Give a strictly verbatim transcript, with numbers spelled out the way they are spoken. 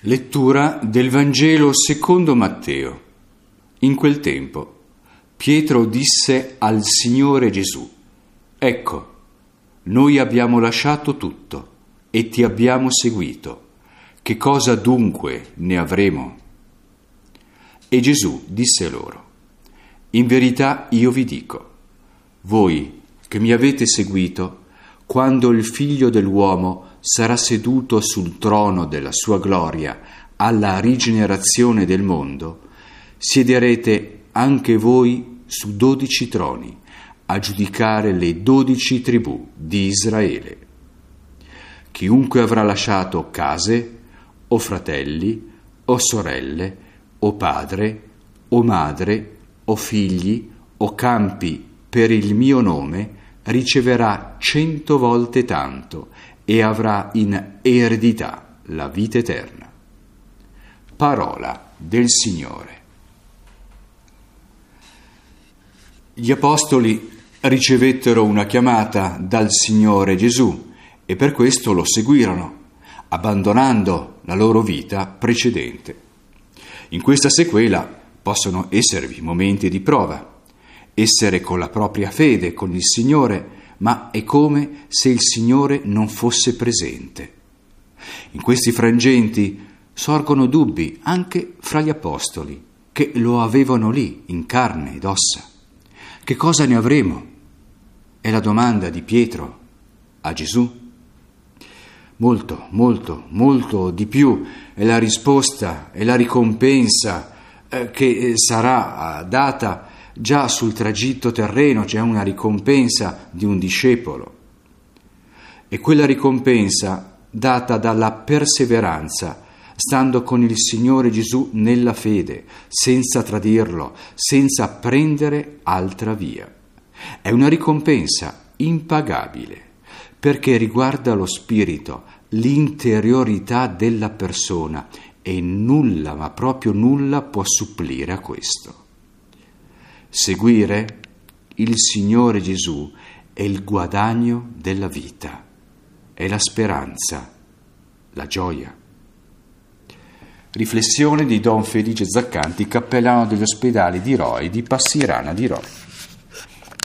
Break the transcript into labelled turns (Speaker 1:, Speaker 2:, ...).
Speaker 1: Lettura del Vangelo secondo Matteo. In quel tempo Pietro disse al Signore Gesù: «Ecco, noi abbiamo lasciato tutto e ti abbiamo seguito. Che cosa dunque ne avremo?» E Gesù disse loro: «In verità io vi dico, voi che mi avete seguito, quando il Figlio dell'uomo sarà seduto sul trono della sua gloria alla rigenerazione del mondo, siederete anche voi su dodici troni a giudicare le dodici tribù di Israele. Chiunque avrà lasciato case, o fratelli, o sorelle, o padre, o madre, o figli, o campi per il mio nome, riceverà cento volte tanto e avrà in eredità la vita eterna». Parola del Signore. Gli apostoli ricevettero una chiamata dal Signore Gesù e per questo lo seguirono, abbandonando la loro vita precedente. In questa sequela possono esservi momenti di prova, essere con la propria fede con il Signore, ma è come se il Signore non fosse presente. In questi frangenti sorgono dubbi anche fra gli apostoli, che lo avevano lì, in carne ed ossa. Che cosa ne avremo? È la domanda di Pietro a Gesù. Molto, molto, molto di più è la risposta e la ricompensa eh, che sarà data già sul tragitto terreno. C'è una ricompensa di un discepolo. E quella ricompensa data dalla perseveranza, stando con il Signore Gesù nella fede, senza tradirlo, senza prendere altra via. È una ricompensa impagabile, perché riguarda lo spirito, l'interiorità della persona, e nulla, ma proprio nulla, può supplire a questo. Seguire il Signore Gesù è il guadagno della vita, è la speranza, la gioia. Riflessione di Don Felice Zaccanti, cappellano degli ospedali di Roi di Passirana di Roi.